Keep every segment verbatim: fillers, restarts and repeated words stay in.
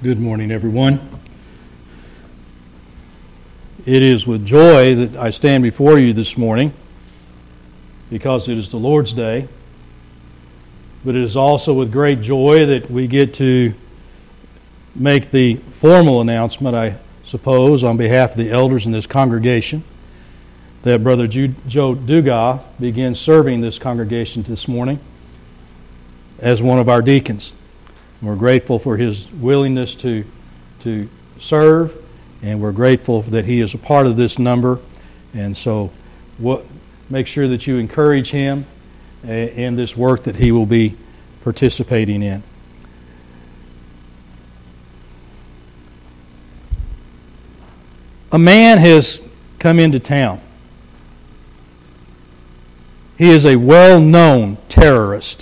Good morning, everyone. It is with joy that I stand before you this morning because it is the Lord's Day, but it is also with great joy that we get to make the formal announcement, I suppose, on behalf of the elders in this congregation, that Brother Joe Dugas begins serving this congregation this morning as one of our deacons. We're grateful for his willingness to to serve, and we're grateful that he is a part of this number. And so what, make sure that you encourage him in this work that he will be participating in. A man has come into town. He is a well-known terrorist.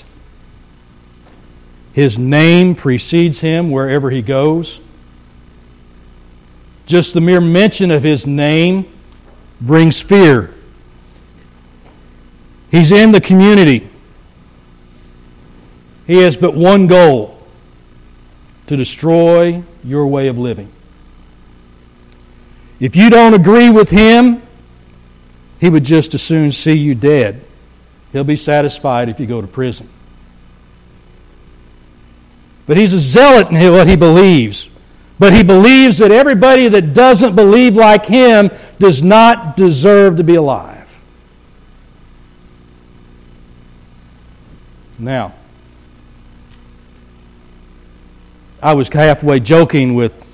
His name precedes him wherever he goes. Just the mere mention of his name brings fear. He's in the community. He has but one goal: to destroy your way of living. If you don't agree with him, he would just as soon see you dead. He'll be satisfied if you go to prison. But he's a zealot in what he believes. But he believes that everybody that doesn't believe like him does not deserve to be alive. Now, I was halfway joking with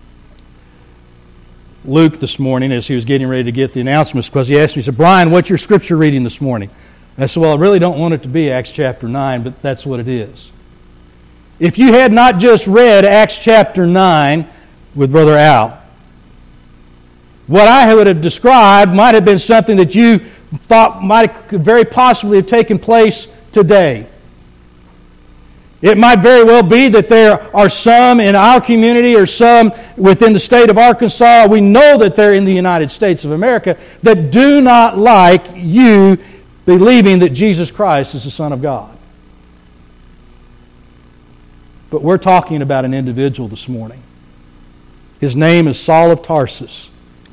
Luke this morning as he was getting ready to get the announcements, because he asked me, he said, "Brian, what's your scripture reading this morning?" I said, "Well, I really don't want it to be Acts chapter nine, but that's what it is." If you had not just read Acts chapter nine with Brother Al, what I would have described might have been something that you thought might could very possibly have taken place today. It might very well be that there are some in our community or some within the state of Arkansas, we know that they're in the United States of America, that do not like you believing that Jesus Christ is the Son of God. But we're talking about an individual this morning. His name is Saul of Tarsus.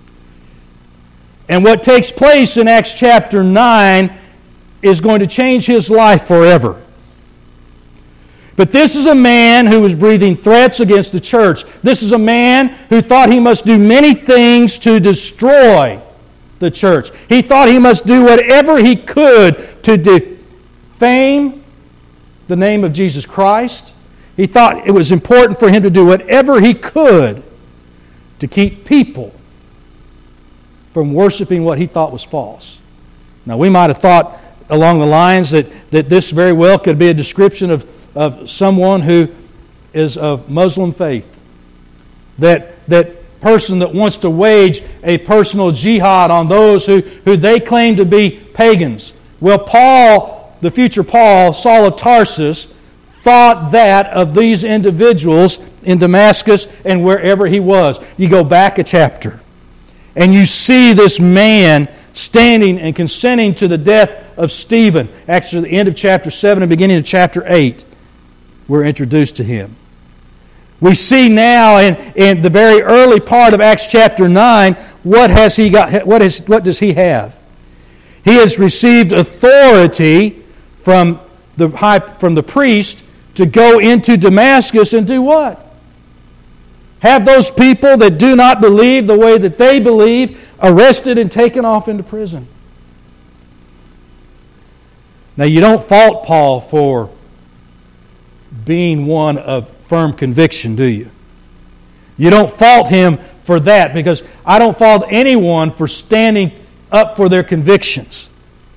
And what takes place in Acts chapter nine is going to change his life forever. But this is a man who was breathing threats against the church. This is a man who thought he must do many things to destroy the church. He thought he must do whatever he could to defame the name of Jesus Christ. He thought it was important for him to do whatever he could to keep people from worshiping what he thought was false. Now, we might have thought along the lines that, that this very well could be a description of, of someone who is of Muslim faith. That, that person that wants to wage a personal jihad on those who, who they claim to be pagans. Well, Paul, the future Paul, Saul of Tarsus, thought that of these individuals in Damascus and wherever he was. You go back a chapter, and you see this man standing and consenting to the death of Stephen. Actually, at the end of chapter seven and beginning of chapter eight, we're introduced to him. We see now in, in the very early part of Acts chapter nine, what has he got? What is what does he have? He has received authority from the high from the priest to go into Damascus and do what? Have those people that do not believe the way that they believe arrested and taken off into prison. Now, you don't fault Paul for being one of firm conviction, do you? You don't fault him for that, because I don't fault anyone for standing up for their convictions.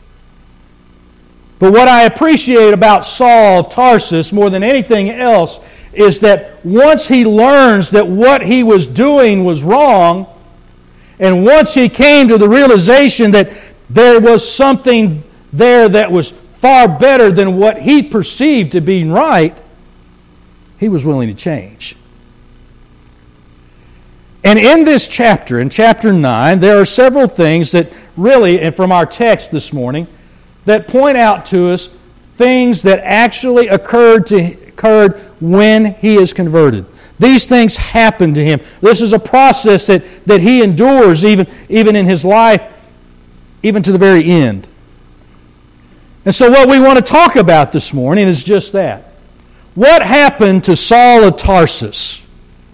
But what I appreciate about Saul of Tarsus more than anything else is that once he learns that what he was doing was wrong, and once he came to the realization that there was something there that was far better than what he perceived to be right, he was willing to change. And in this chapter, in chapter nine, there are several things that really, and from our text this morning, that point out to us things that actually occurred to occurred when he is converted. These things happen to him. This is a process that, that he endures even, even in his life, even to the very end. And so what we want to talk about this morning is just that. What happened to Saul of Tarsus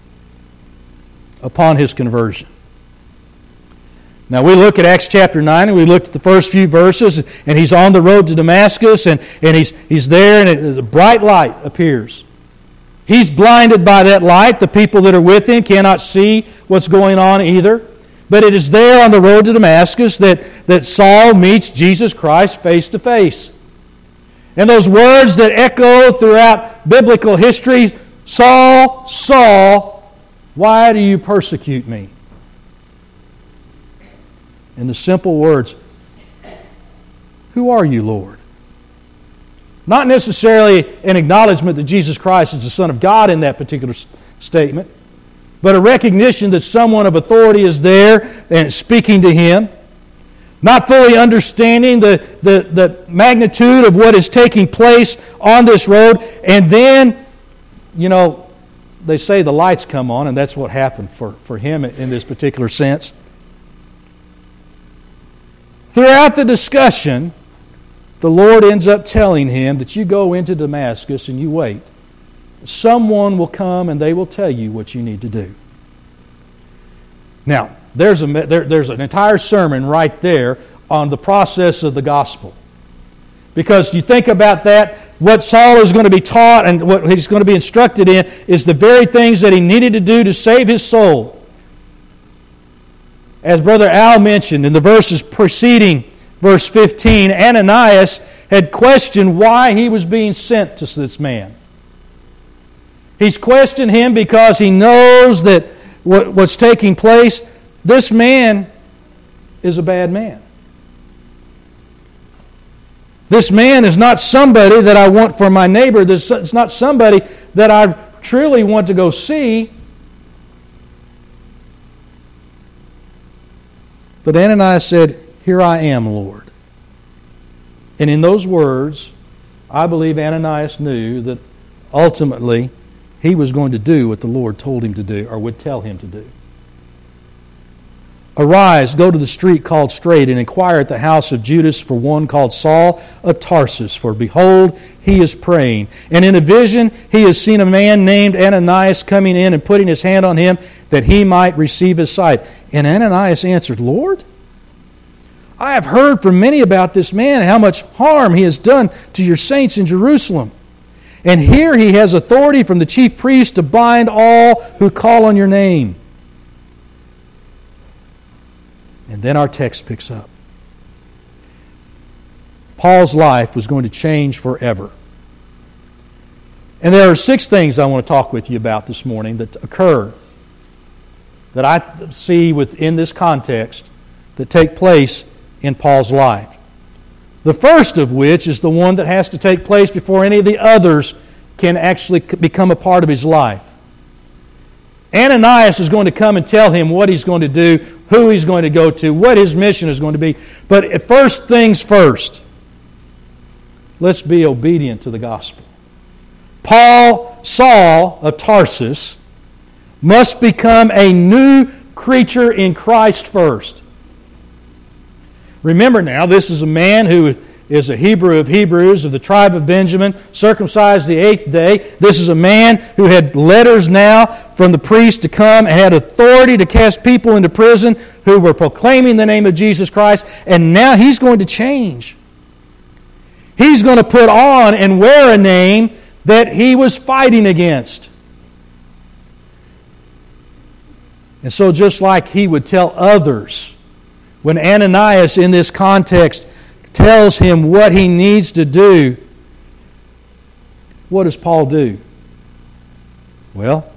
upon his conversion? Now we look at Acts chapter nine, and we looked at the first few verses, and he's on the road to Damascus, and, and he's, he's there, and a bright light appears. He's blinded by that light. The people that are with him cannot see what's going on either. But it is there on the road to Damascus that, that Saul meets Jesus Christ face to face. And those words that echo throughout biblical history, Saul, Saul, why do you persecute me? In the simple words, who are you, Lord? Not necessarily an acknowledgement that Jesus Christ is the Son of God in that particular statement, but a recognition that someone of authority is there and speaking to him. Not fully understanding the, the, the magnitude of what is taking place on this road. And then, you know, they say the lights come on, and that's what happened for, for him in this particular sense. Throughout the discussion, the Lord ends up telling him that you go into Damascus and you wait. Someone will come and they will tell you what you need to do. Now, there's, a, there, there's an entire sermon right there on the process of the gospel. Because you think about that, what Saul is going to be taught and what he's going to be instructed in is the very things that he needed to do to save his soul. As Brother Al mentioned in the verses preceding verse fifteen, Ananias had questioned why he was being sent to this man. He's questioned him because he knows that what, what's taking place, this man is a bad man. This man is not somebody that I want for my neighbor. This, it's not somebody that I truly want to go see. But Ananias said, "Here I am, Lord." And in those words, I believe Ananias knew that ultimately he was going to do what the Lord told him to do, or would tell him to do. "Arise, go to the street called Straight, and inquire at the house of Judas for one called Saul of Tarsus. For behold, he is praying. And in a vision he has seen a man named Ananias coming in and putting his hand on him, that he might receive his sight. And Ananias answered, Lord, I have heard from many about this man, and how much harm he has done to your saints in Jerusalem. And here he has authority from the chief priest to bind all who call on your name." And then our text picks up. Paul's life was going to change forever. And there are six things I want to talk with you about this morning that occur, that I see within this context, that take place in Paul's life. The first of which is the one that has to take place before any of the others can actually become a part of his life. Ananias is going to come and tell him what he's going to do, who he's going to go to, what his mission is going to be. But first things first, let's be obedient to the gospel. Paul, Saul of Tarsus, must become a new creature in Christ first. Remember now, this is a man who is a Hebrew of Hebrews, of the tribe of Benjamin, circumcised the eighth day. This is a man who had letters now from the priest to come and had authority to cast people into prison who were proclaiming the name of Jesus Christ. And now he's going to change. He's going to put on and wear a name that he was fighting against. And so just like he would tell others, when Ananias in this context tells him what he needs to do, what does Paul do? Well,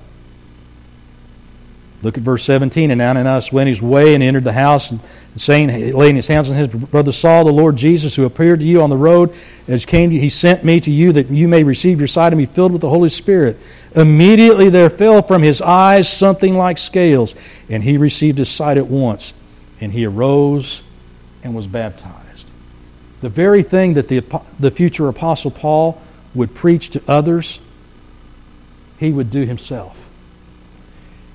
look at verse seventeen. And Ananias went his way and entered the house, and saying, laying his hands on his brother Saul, the Lord Jesus, who appeared to you on the road as came to you, he sent me to you that you may receive your sight and be filled with the Holy Spirit. Immediately there fell from his eyes something like scales, and he received his sight at once. And he arose and was baptized. The very thing that the, the future Apostle Paul would preach to others, he would do himself.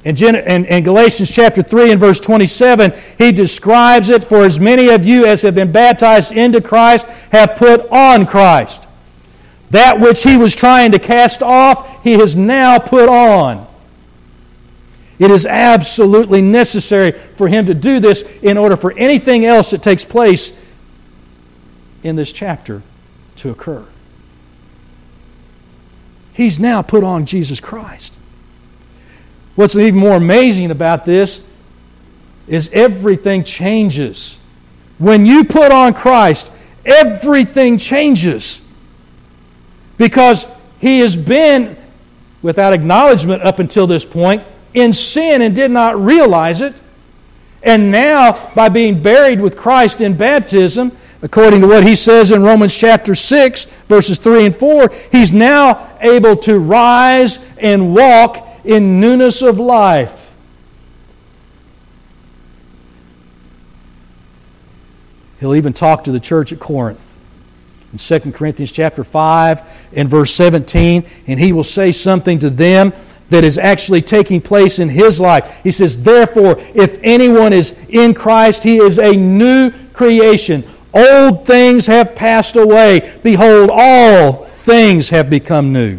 In, Gen- in, in Galatians chapter three and verse twenty-seven, he describes it, for as many of you as have been baptized into Christ have put on Christ. That which he was trying to cast off, he has now put on. It is absolutely necessary for him to do this in order for anything else that takes place in this chapter to occur. He's now put on Jesus Christ. What's even more amazing about this is everything changes. When you put on Christ, everything changes. Because he has been, without acknowledgement up until this point, in sin and did not realize it. And now, by being buried with Christ in baptism, according to what he says in Romans chapter six, verses three and four, he's now able to rise and walk in newness of life. He'll even talk to the church at Corinth. In Second Corinthians chapter five and verse seventeen, and he will say something to them that is actually taking place in his life. He says, therefore, if anyone is in Christ, he is a new creation. Old things have passed away. Behold, all things have become new.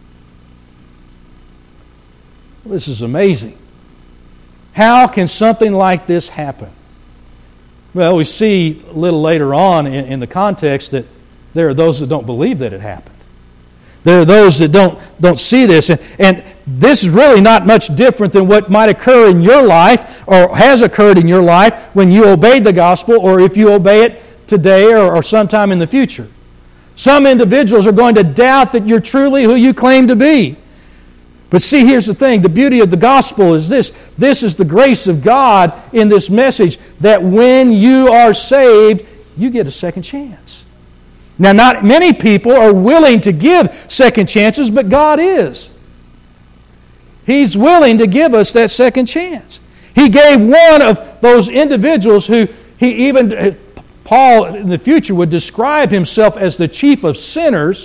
This is amazing. How can something like this happen? Well, we see a little later on in, in the context that there are those that don't believe that it happened. There are those that don't, don't see this. And, and this is really not much different than what might occur in your life or has occurred in your life when you obeyed the gospel or if you obey it today or, or sometime in the future. Some individuals are going to doubt that you're truly who you claim to be. But see, here's the thing. The beauty of the gospel is this. This is the grace of God in this message that when you are saved, you get a second chance. Now, not many people are willing to give second chances, but God is. He's willing to give us that second chance. He gave one of those individuals who he even, Paul in the future would describe himself as the chief of sinners.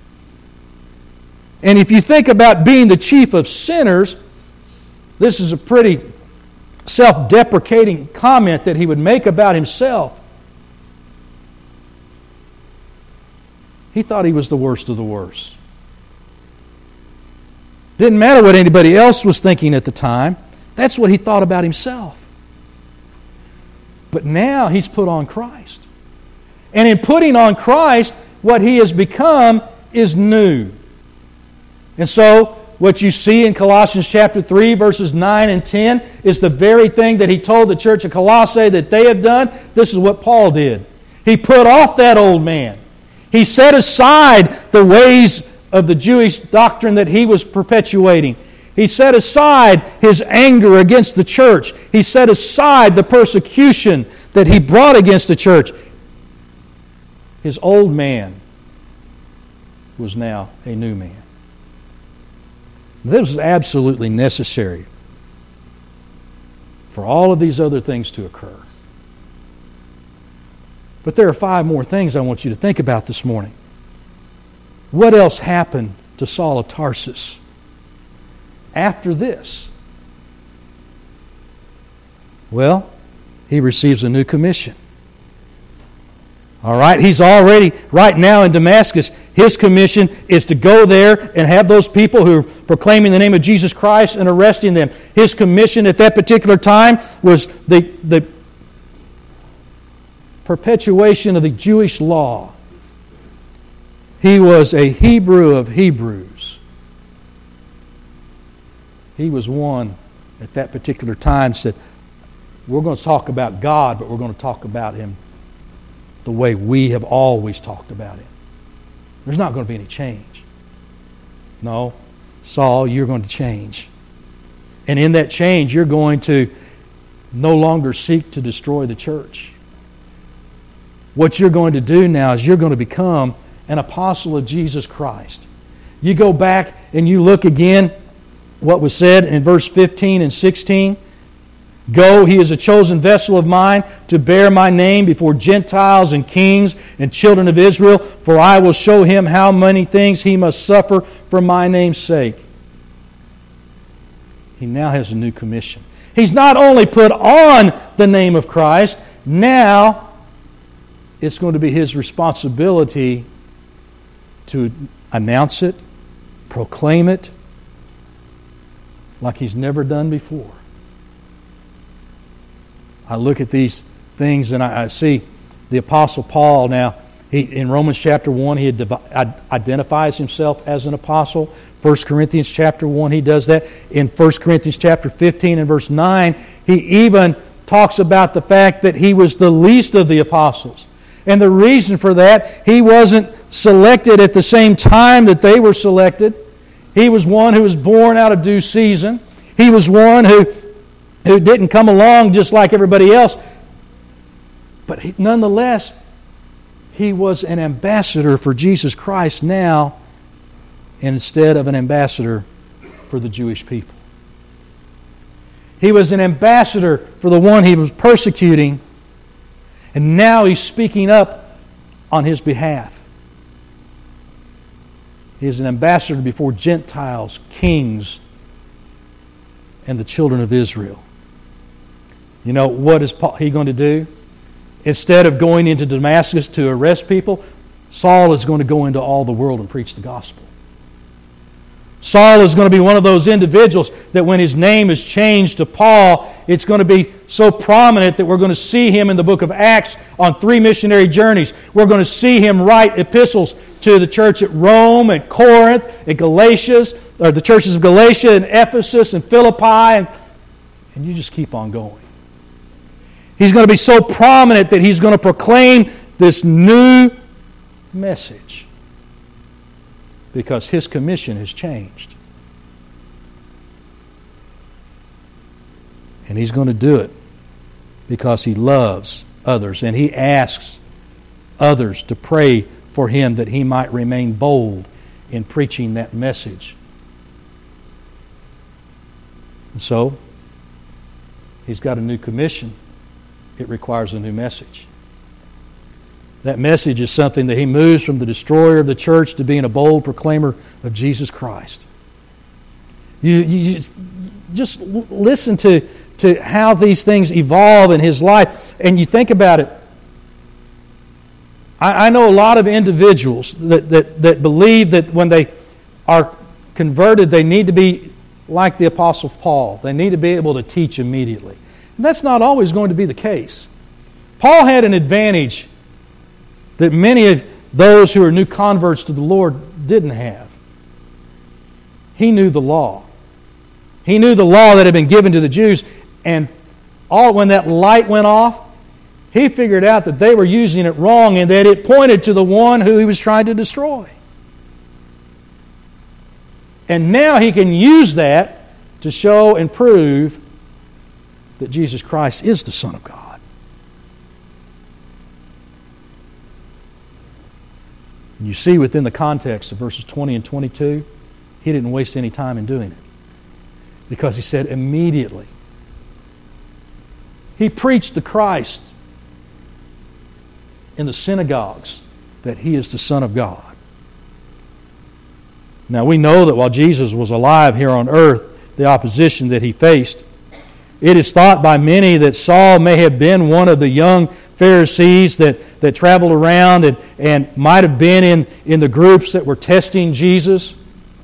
And if you think about being the chief of sinners, this is a pretty self-deprecating comment that he would make about himself. He thought he was the worst of the worst. Didn't matter what anybody else was thinking at the time. That's what he thought about himself. But now he's put on Christ. And in putting on Christ, what he has become is new. And so, what you see in Colossians chapter three, verses nine and ten, is the very thing that he told the church of Colossae that they had done. This is what Paul did. He put off that old man. He set aside the ways of the Jewish doctrine that he was perpetuating. He set aside his anger against the church. He set aside the persecution that he brought against the church. His old man was now a new man. This was absolutely necessary for all of these other things to occur. But there are five more things I want you to think about this morning. What else happened to Saul of Tarsus after this? Well, he receives a new commission. All right, he's already, right now in Damascus, his commission is to go there and have those people who are proclaiming the name of Jesus Christ and arresting them. His commission at that particular time was the, the perpetuation of the Jewish law. He was a Hebrew of Hebrews. He was one at that particular time said, we're going to talk about God, but we're going to talk about Him the way we have always talked about Him. There's not going to be any change. No, Saul, you're going to change. And in that change, you're going to no longer seek to destroy the church. What you're going to do now is you're going to become an apostle of Jesus Christ. You go back and you look again what was said in verse fifteen and sixteen. Go, he is a chosen vessel of mine to bear my name before Gentiles and kings and children of Israel, for I will show him how many things he must suffer for my name's sake. he now has a new commission. He's not only put on the name of Christ, now it's going to be his responsibility to announce it, proclaim it, like he's never done before. I look at these things and I, I see the Apostle Paul now. He, in Romans chapter one, he identifies himself as an apostle. First Corinthians chapter one, he does that. In First Corinthians chapter fifteen and verse nine, he even talks about the fact that he was the least of the apostles. And the reason for that, he wasn't selected at the same time that they were selected. He was one who was born out of due season. He was one who, who didn't come along just like everybody else. But he, nonetheless, he was an ambassador for Jesus Christ now instead of an ambassador for the Jewish people. He was an ambassador for the one he was persecuting, and now he's speaking up on his behalf. He is an ambassador before Gentiles, kings, and the children of Israel. You know, what is Paul, he going to do? Instead of going into Damascus to arrest people, Saul is going to go into all the world and preach the gospel. Saul is going to be one of those individuals that when his name is changed to Paul, it's going to be so prominent that we're going to see him in the book of Acts on three missionary journeys. We're going to see him write epistles to the church at Rome, at Corinth, at Galatia, or the churches of Galatia and Ephesus and Philippi, and, and you just keep on going. He's going to be so prominent that he's going to proclaim this new message because his commission has changed. And he's going to do it because he loves others. And he asks others to pray for him that he might remain bold in preaching that message. And so, he's got a new commission. It requires a new message. That message is something that he moves from the destroyer of the church to being a bold proclaimer of Jesus Christ. You, you just listen to, to how these things evolve in his life, and you think about it. I, I know a lot of individuals that, that, that believe that when they are converted, they need to be like the Apostle Paul. They need to be able to teach immediately. And that's not always going to be the case. Paul had an advantage that many of those who are new converts to the Lord didn't have. He knew the law. He knew the law that had been given to the Jews, and all when that light went off, he figured out that they were using it wrong and that it pointed to the one who he was trying to destroy. And now he can use that to show and prove that Jesus Christ is the Son of God. And you see within the context of verses twenty and twenty-two, he didn't waste any time in doing it. Because he said immediately. He preached the Christ in the synagogues that he is the Son of God. Now we know that while Jesus was alive here on earth, the opposition that he faced, it is thought by many that Saul may have been one of the young Pharisees that, that traveled around and, and might have been in, in the groups that were testing Jesus.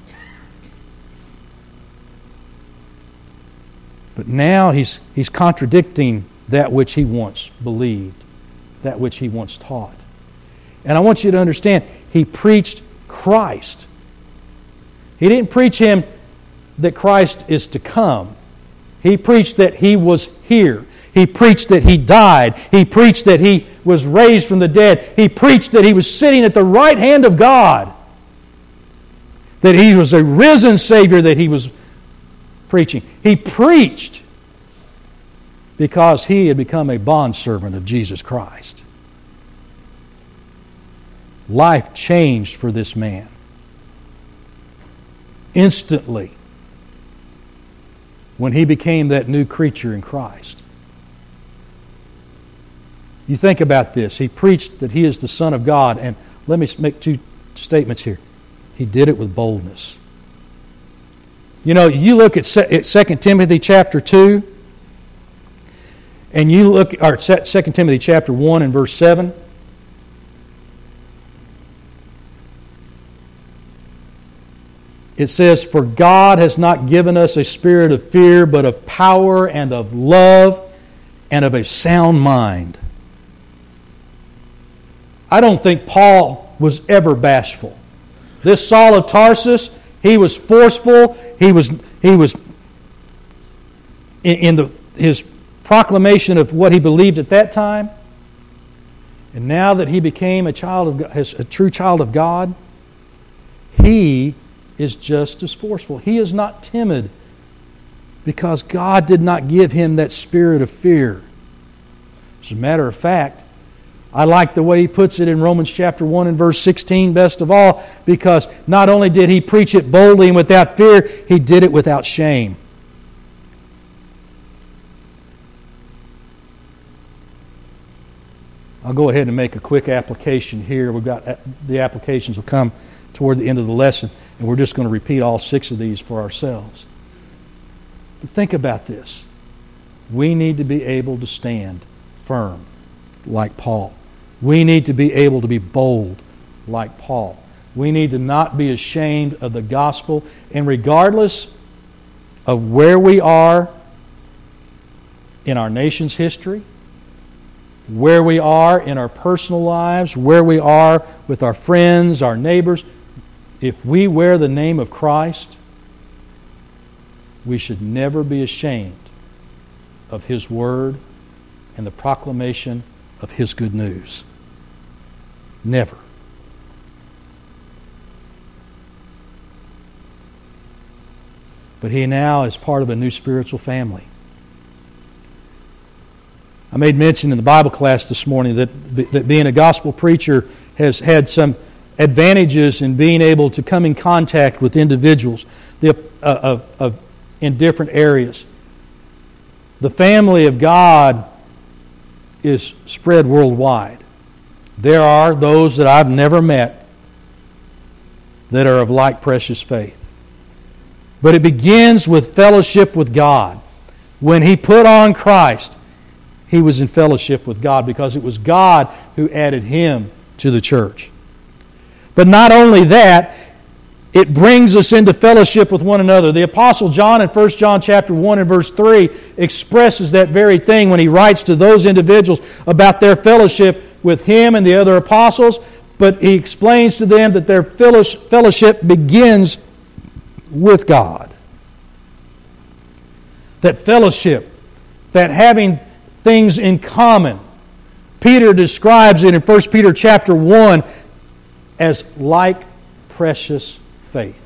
But now he's, he's contradicting that which he once believed, that which he once taught. And I want you to understand, he preached Christ. He didn't preach him that Christ is to come. He preached that he was here. He preached that he died. He preached that he was raised from the dead. He preached that he was sitting at the right hand of God. That he was a risen Savior that he was preaching. He preached because he had become a bondservant of Jesus Christ. Life changed for this man. Instantly. When he became that new creature in Christ. You think about this. He preached that he is the Son of God. And let me make two statements here. He did it with boldness. You know, you look at Second Timothy chapter two, and you look, or Second Timothy chapter one and verse seven. It says, "For God has not given us a spirit of fear, but of power and of love and of a sound mind." I don't think Paul was ever bashful. This Saul of Tarsus, he was forceful. He was he was in, in the his proclamation of what he believed at that time. And now that he became a child of God, a true child of God, he is just as forceful. He is not timid because God did not give him that spirit of fear. As a matter of fact, I like the way he puts it in Romans chapter one and verse sixteen best of all, because not only did he preach it boldly and without fear, he did it without shame. I'll go ahead and make a quick application here. We've got the applications will come toward the end of the lesson, and we're just going to repeat all six of these for ourselves. But think about this. We need to be able to stand firm like Paul. We need to be able to be bold like Paul. We need to not be ashamed of the gospel. And regardless of where we are in our nation's history, where we are in our personal lives, where we are with our friends, our neighbors, if we wear the name of Christ, we should never be ashamed of His Word and the proclamation of His good news. Never. But he now is part of a new spiritual family. I made mention in the Bible class this morning that, that being a gospel preacher has had some advantages in being able to come in contact with individuals the, uh, of, of, in different areas. The family of God is spread worldwide. There are those that I've never met that are of like precious faith. But it begins with fellowship with God. When he put on Christ, he was in fellowship with God because it was God who added him to the church. But not only that, it brings us into fellowship with one another. The Apostle John in First John chapter one and verse three expresses that very thing when he writes to those individuals about their fellowship with him and the other apostles. But he explains to them that their fellowship begins with God. That fellowship, that having things in common. Peter describes it in First Peter chapter one as like precious faith.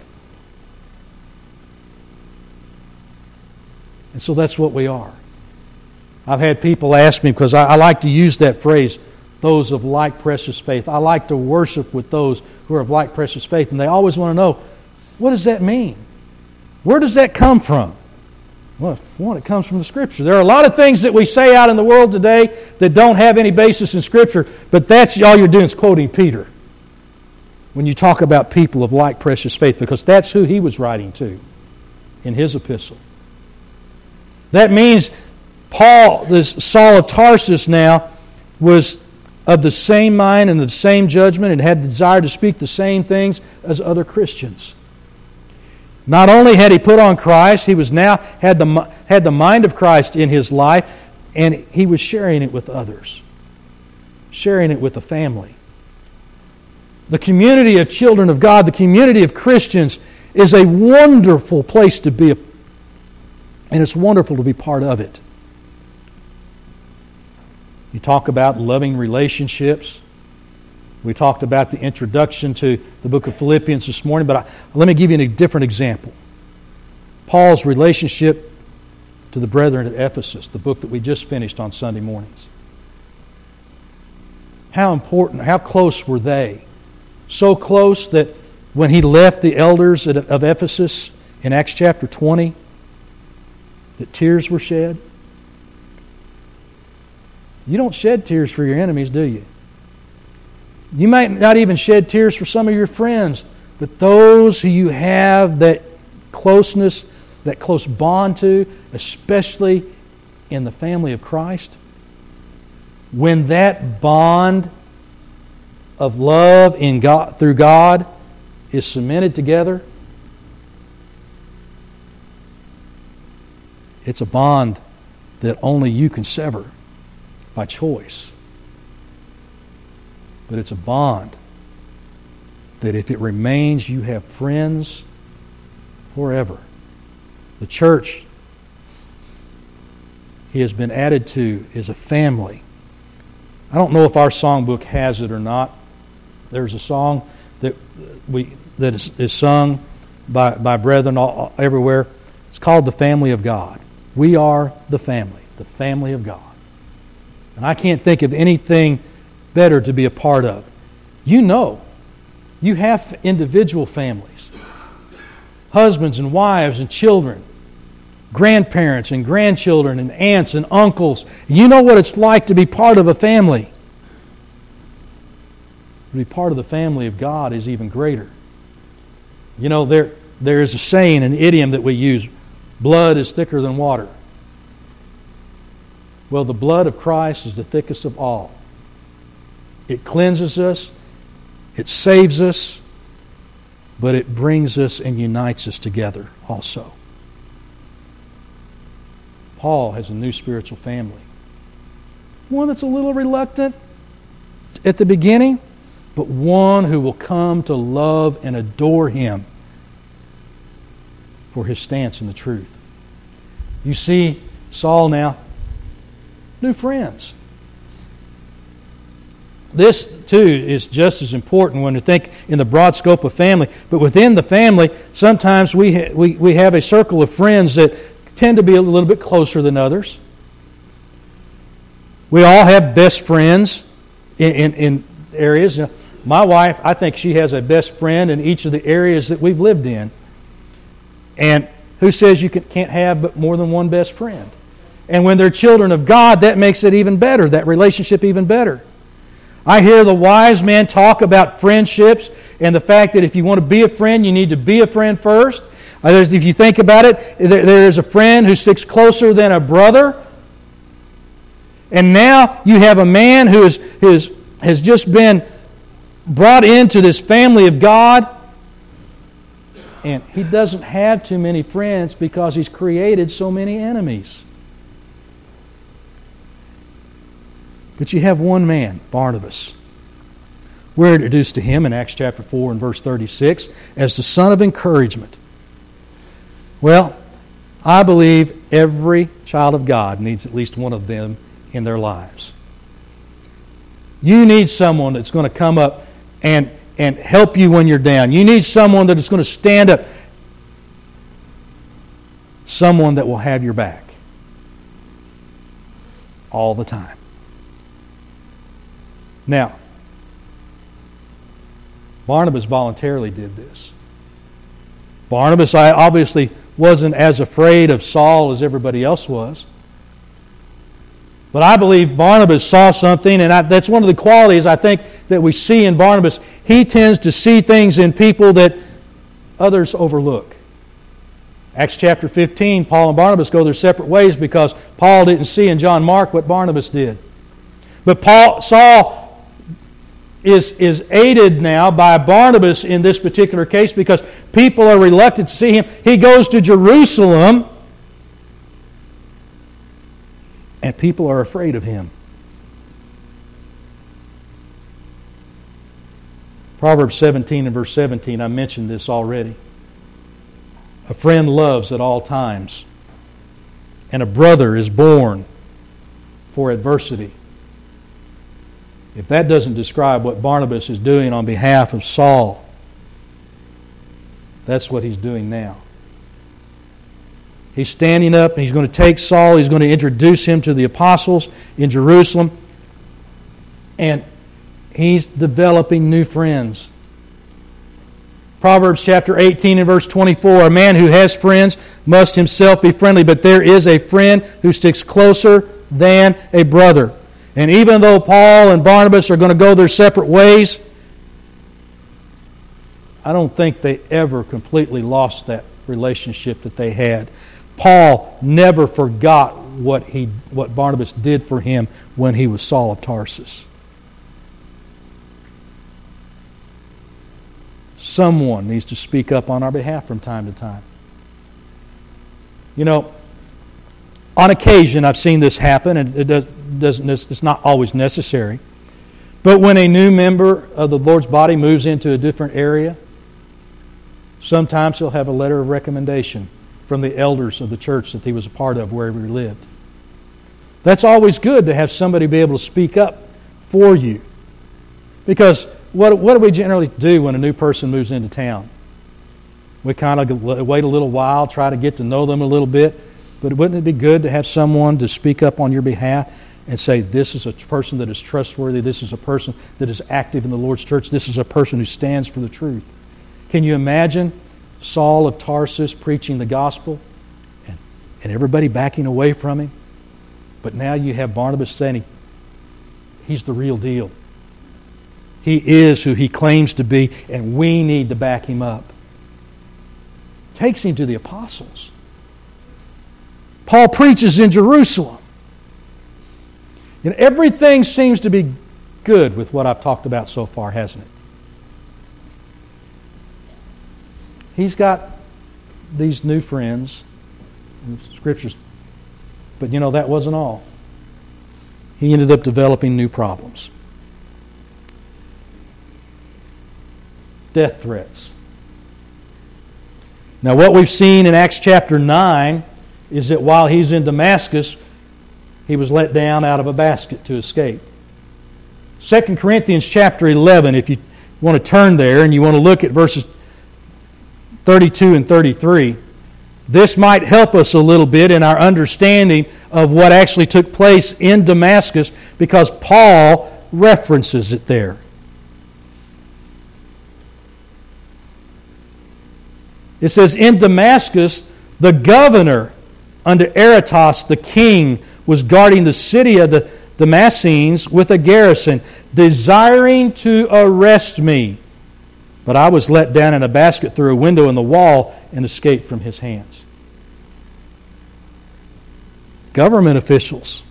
And so that's what we are. I've had people ask me, because I, I like to use that phrase, those of like precious faith. I like to worship with those who are of like precious faith, and they always want to know, what does that mean? Where does that come from? Well, for one, it comes from the Scripture. There are a lot of things that we say out in the world today that don't have any basis in Scripture, but that's all you're doing is quoting Peter when you talk about people of like precious faith, because that's who he was writing to in his epistle. That means Paul, this Saul of Tarsus now, was of the same mind and the same judgment and had the desire to speak the same things as other Christians. Not only had he put on Christ, he was now had the had the mind of Christ in his life, and he was sharing it with others, sharing it with the family. The community of children of God, the community of Christians, is a wonderful place to be, and it's wonderful to be part of it. You talk about loving relationships. We talked about the introduction to the book of Philippians this morning, but I, let me give you a different example. Paul's relationship to the brethren at Ephesus, the book that we just finished on Sunday mornings. How important, how close were they? So close that when he left the elders of Ephesus in Acts chapter twenty, that tears were shed. You don't shed tears for your enemies, do you? You might not even shed tears for some of your friends, but those who you have that closeness, that close bond to, especially in the family of Christ, when that bond of love in God through God is cemented together, it's a bond that only you can sever by choice. But it's a bond that if it remains, you have friends forever. The church he has been added to is a family. I don't know if our songbook has it or not. There's a song that we that is, is sung by, by brethren all, everywhere. It's called The Family of God. We are the family, the family of God. And I can't think of anything better to be a part of. You know, you have individual families, husbands and wives and children, grandparents and grandchildren and aunts and uncles. You know what it's like to be part of a family. To be part of the family of God is even greater. You know, there there is a saying, an idiom that we use, blood is thicker than water. Well, the blood of Christ is the thickest of all. It cleanses us, it saves us, but it brings us and unites us together also. Paul has a new spiritual family. One that's a little reluctant at the beginning, but one who will come to love and adore him for his stance in the truth. You see Saul now, new friends. This, too, is just as important when we think in the broad scope of family. But within the family, sometimes we ha- we, we have a circle of friends that tend to be a little bit closer than others. We all have best friends in, in, in areas. You know, my wife, I think she has a best friend in each of the areas that we've lived in. And who says you can, can't have but more than one best friend? And when they're children of God, that makes it even better, that relationship even better. I hear the wise men talk about friendships and the fact that if you want to be a friend, you need to be a friend first. If you think about it, there is a friend who sticks closer than a brother. And now you have a man who is, who is, has just been brought into this family of God. And he doesn't have too many friends because he's created so many enemies. But you have one man, Barnabas. We're introduced to him in Acts chapter four and verse thirty-six as the son of encouragement. Well, I believe every child of God needs at least one of them in their lives. You need someone that's going to come up and, and help you when you're down. You need someone that is going to stand up. Someone that will have your back all the time. Now, Barnabas voluntarily did this. Barnabas I obviously wasn't as afraid of Saul as everybody else was. But I believe Barnabas saw something, and I, that's one of the qualities I think that we see in Barnabas. He tends to see things in people that others overlook. Acts chapter fifteen, Paul and Barnabas go their separate ways because Paul didn't see in John Mark what Barnabas did. But Paul, Saul is, is aided now by Barnabas in this particular case because people are reluctant to see him. He goes to Jerusalem and people are afraid of him. Proverbs seventeen and verse seventeen, I mentioned this already. A friend loves at all times, and a brother is born for adversity. If that doesn't describe what Barnabas is doing on behalf of Saul, that's what he's doing now. He's standing up and he's going to take Saul, he's going to introduce him to the apostles in Jerusalem, and he's developing new friends. Proverbs chapter eighteen and verse twenty-four, a man who has friends must himself be friendly, but there is a friend who sticks closer than a brother. And even though Paul and Barnabas are going to go their separate ways, I don't think they ever completely lost that relationship that they had. Paul never forgot what he, what Barnabas did for him when he was Saul of Tarsus. Someone needs to speak up on our behalf from time to time. You know, on occasion I've seen this happen, and it does, doesn't, it's not always necessary. But when a new member of the Lord's body moves into a different area, sometimes he'll have a letter of recommendation from the elders of the church that he was a part of wherever he lived. That's always good to have somebody be able to speak up for you. Because what, what do we generally do when a new person moves into town? We kind of wait a little while, try to get to know them a little bit. But wouldn't it be good to have someone to speak up on your behalf and say, this is a person that is trustworthy, this is a person that is active in the Lord's church, this is a person who stands for the truth? Can you imagine Saul of Tarsus preaching the gospel and, and everybody backing away from him? But now you have Barnabas saying, he's the real deal. He is who he claims to be, and we need to back him up. Takes him to the apostles. Paul preaches in Jerusalem. And everything seems to be good with what I've talked about so far, hasn't it? He's got these new friends in the Scriptures. But you know, that wasn't all. He ended up developing new problems. Death threats. Now, what we've seen in Acts chapter nine is that while he's in Damascus, he was let down out of a basket to escape. Second Corinthians chapter eleven, if you want to turn there and you want to look at verses thirty-two and thirty-three, this might help us a little bit in our understanding of what actually took place in Damascus, because Paul references it there. It says, in Damascus, the governor under Aretas the king was guarding the city of the Damascenes with a garrison, desiring to arrest me. But I was let down in a basket through a window in the wall and escaped from his hands. Government officials.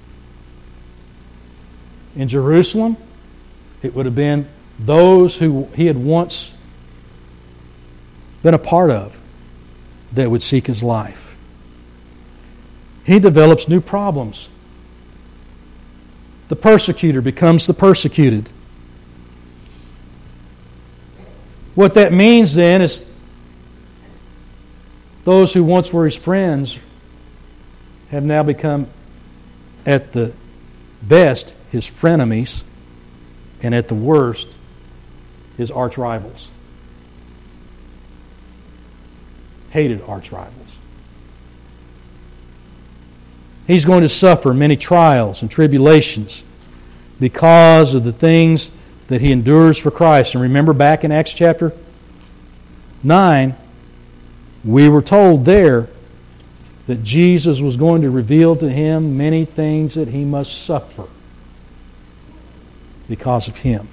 In Jerusalem, it would have been those who he had once been a part of that would seek his life. He develops new problems. The persecutor becomes the persecuted. What that means then is those who once were his friends have now become, at the best, his frenemies, and at the worst, his arch rivals. Hated arch rivals. He's going to suffer many trials and tribulations because of the things that he endures for Christ. And remember back in Acts chapter nine, we were told there that Jesus was going to reveal to him many things that he must suffer because of him.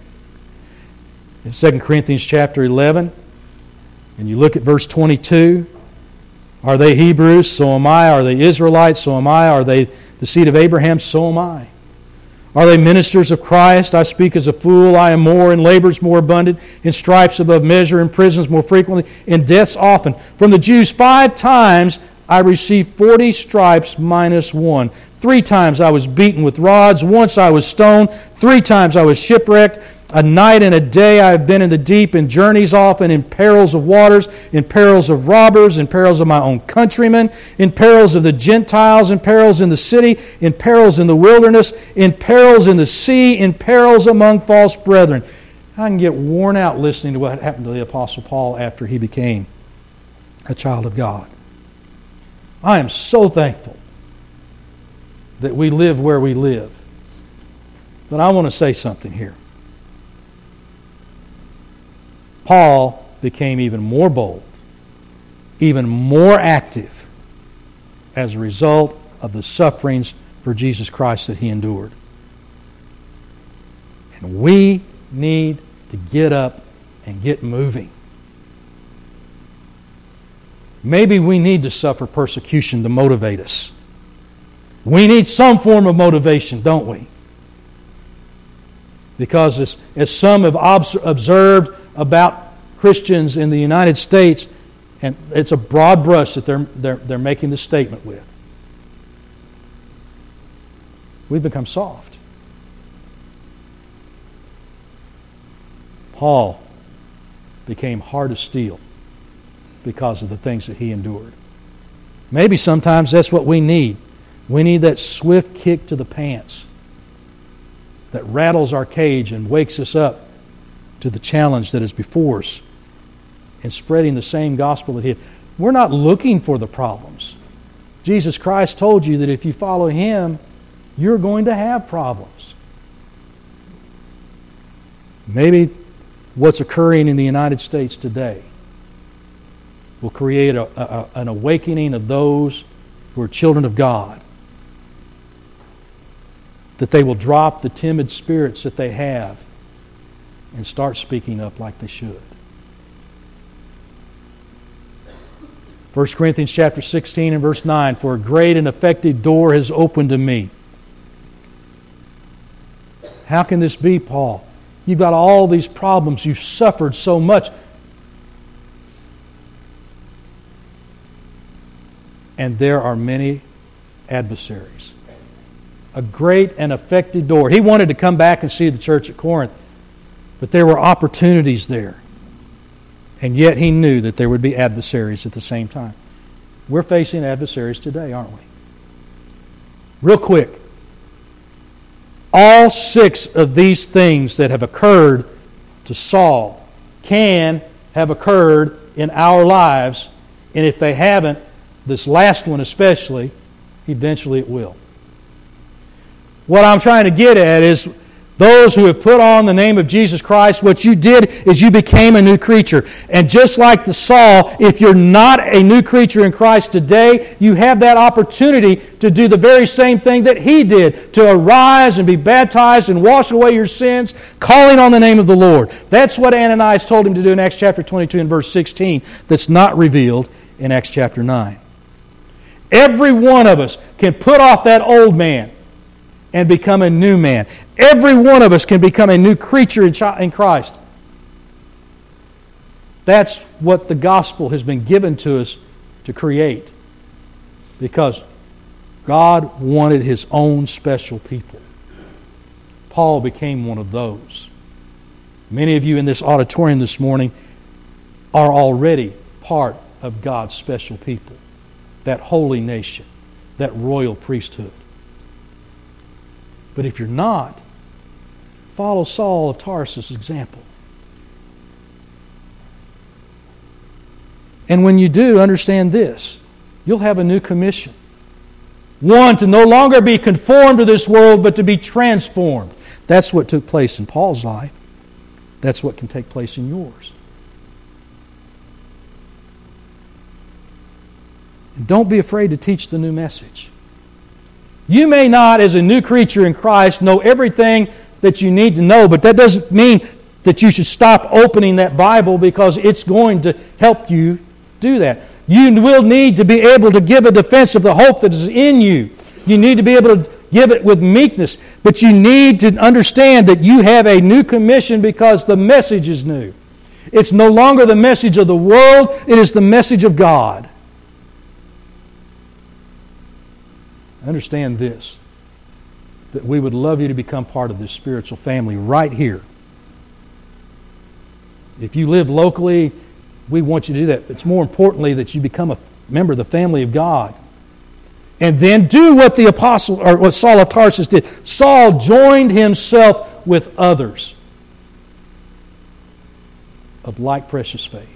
In Second Corinthians chapter eleven, and you look at verse twenty-two, are they Hebrews? So am I. Are they Israelites? So am I. Are they the seed of Abraham? So am I. Are they ministers of Christ? I speak as a fool. I am more, in labors more abundant, in stripes above measure, in prisons more frequently, in deaths often. From the Jews five times I received forty stripes minus one. Three times I was beaten with rods. Once I was stoned. Three times I was shipwrecked. A night and a day I have been in the deep, in journeys often, in perils of waters, in perils of robbers, in perils of my own countrymen, in perils of the Gentiles, in perils in the city, in perils in the wilderness, in perils in the sea, in perils among false brethren. I can get worn out listening to what happened to the Apostle Paul after he became a child of God. I am so thankful that we live where we live. But I want to say something here. Paul became even more bold, even more active as a result of the sufferings for Jesus Christ that he endured. And we need to get up and get moving. Maybe we need to suffer persecution to motivate us. We need some form of motivation, don't we? Because as, as some have obs- observed about Christians in the United States, and it's a broad brush that they're, they're, they're making the statement with, we've become soft. Paul became hard as steel because of the things that he endured. Maybe sometimes that's what we need. We need that swift kick to the pants that rattles our cage and wakes us up to the challenge that is before us in spreading the same gospel that He had. We're not looking for the problems. Jesus Christ told you that if you follow Him, you're going to have problems. Maybe what's occurring in the United States today will create a, a, an awakening of those who are children of God, that they will drop the timid spirits that they have and start speaking up like they should. First Corinthians chapter sixteen and verse nine, "For a great and effective door has opened to me." How can this be, Paul? You've got all these problems. You've suffered so much. And there are many adversaries. A great and effective door. He wanted to come back and see the church at Corinth, but there were opportunities there. And yet he knew that there would be adversaries at the same time. We're facing adversaries today, aren't we? Real quick. All six of these things that have occurred to Saul can have occurred in our lives, and if they haven't, this last one especially, eventually it will. What I'm trying to get at is those who have put on the name of Jesus Christ, what you did is you became a new creature. And just like the Saul, if you're not a new creature in Christ today, you have that opportunity to do the very same thing that he did, to arise and be baptized and wash away your sins, calling on the name of the Lord. That's what Ananias told him to do in Acts chapter twenty-two and verse sixteen, that's not revealed in Acts chapter nine. Every one of us can put off that old man and become a new man. Every one of us can become a new creature in Christ. That's what the gospel has been given to us to create. Because God wanted His own special people. Paul became one of those. Many of you in this auditorium this morning are already part of God's special people. That holy nation, that royal priesthood. But if you're not, follow Saul of Tarsus' example. And when you do, understand this. You'll have a new commission. One, to no longer be conformed to this world, but to be transformed. That's what took place in Paul's life. That's what can take place in yours. And don't be afraid to teach the new message. You may not, as a new creature in Christ, know everything that you need to know, but that doesn't mean that you should stop opening that Bible, because it's going to help you do that. You will need to be able to give a defense of the hope that is in you. You need to be able to give it with meekness, but you need to understand that you have a new commission because the message is new. It's no longer the message of the world, it is the message of God. Understand this, that we would love you to become part of this spiritual family right here. If you live locally, we want you to do that. It's more importantly that you become a member of the family of God. And then do what the apostle, or what Saul of Tarsus did. Saul joined himself with others of like precious faith.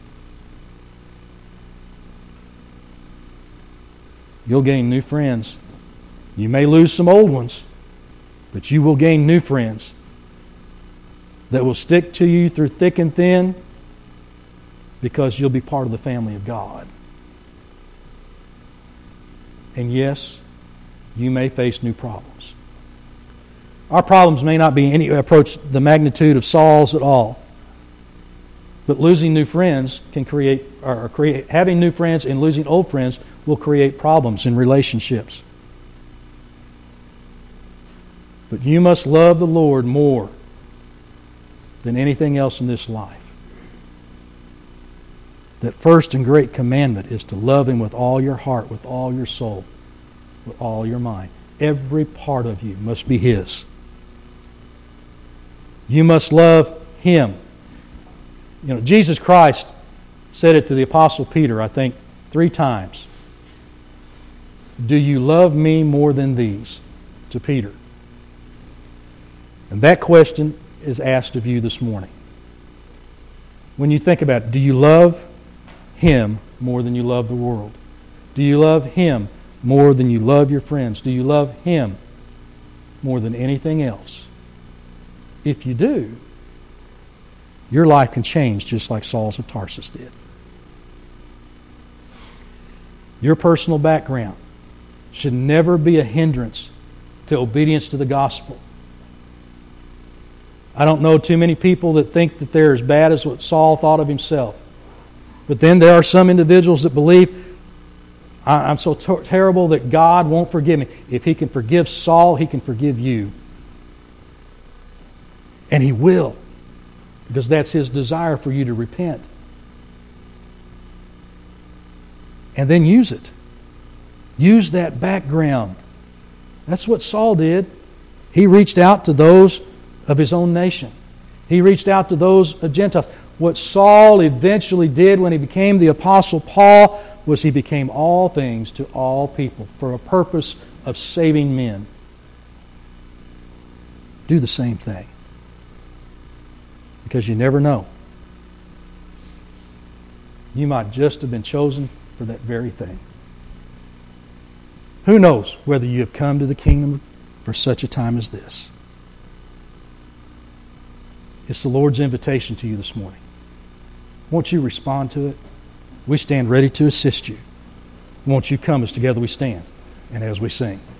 You'll gain new friends. You may lose some old ones, but you will gain new friends that will stick to you through thick and thin, because you'll be part of the family of God. And yes, you may face new problems. Our problems may not be any approach the magnitude of Saul's at all. But losing new friends can create, or create, having new friends and losing old friends will create problems in relationships. But you must love the Lord more than anything else in this life. That first and great commandment is to love Him with all your heart, with all your soul, with all your mind. Every part of you must be His. You must love Him. You know, Jesus Christ said it to the Apostle Peter, I think, three times. Do you love me more than these? To Peter. And that question is asked of you this morning. When you think about it, do you love Him more than you love the world? Do you love Him more than you love your friends? Do you love Him more than anything else? If you do, your life can change just like Saul's of Tarsus did. Your personal background should never be a hindrance to obedience to the gospel. I don't know too many people that think that they're as bad as what Saul thought of himself. But then there are some individuals that believe, I'm so ter- terrible that God won't forgive me. If He can forgive Saul, He can forgive you. And He will. Because that's His desire for you to repent. And then use it. Use that background. That's what Saul did. He reached out to those of his own nation. He reached out to those of Gentiles. What Saul eventually did when he became the Apostle Paul was he became all things to all people for a purpose of saving men. Do the same thing. Because you never know. You might just have been chosen for that very thing. Who knows whether you have come to the kingdom for such a time as this? It's the Lord's invitation to you this morning. Won't you respond to it? We stand ready to assist you. Won't you come as together we stand and as we sing?